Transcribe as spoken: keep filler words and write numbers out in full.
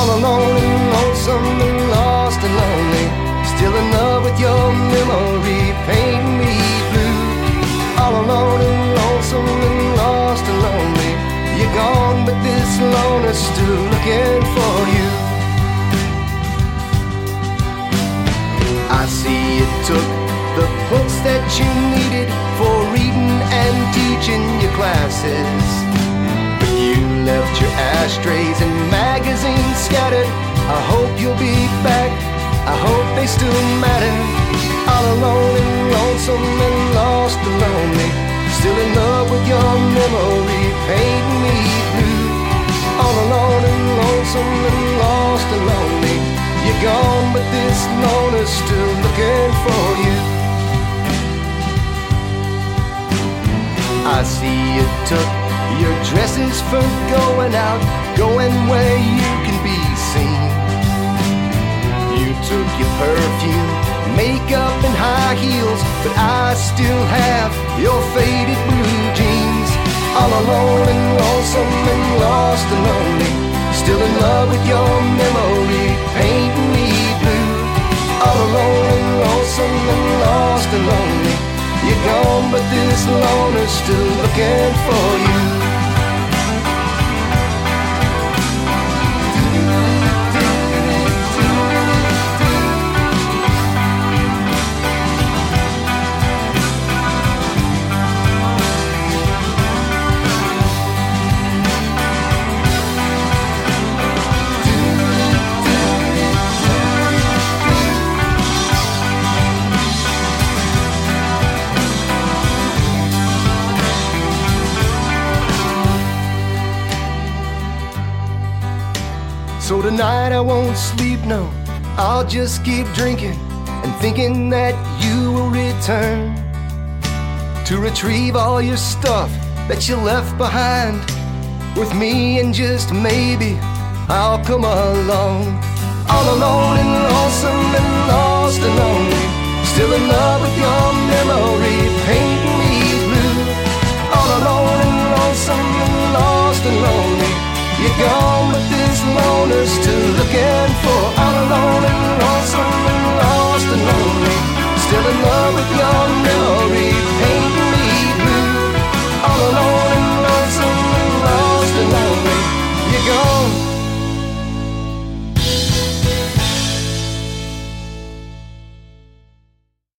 all alone and lonesome and lost and lonely, still in love with your memory, painting me blue. All alone and lonesome and lost and lonely, you're gone, but this loner's still looking for you. I see you took the books that you needed for reading and teaching your classes, but you left your ashtrays and magazines scattered. I hope you'll be back, I hope they still matter. All alone and lonesome and lost and lonely, still in love with your memory, painting me blue. All alone and lonesome and lost and lonely, you're gone, but this loner's still looking for you. I see you took your dresses for going out, going where you can be seen. You took your perfume, makeup and high heels, but I still have your faded blue jeans. All alone and lonesome and lost and lonely, still in love with your memory, painting me blue. All alone and lonesome and lost and lonely, you're gone, but this loner's still looking for you. So tonight I won't sleep, no, I'll just keep drinking and thinking that you will return to retrieve all your stuff that you left behind with me, and just maybe I'll come along. All alone and lonesome and lost and lonely, still in love with your memory, painting me blue. All alone and lonesome and lost and lonely, you're gone, but this loner's still looking for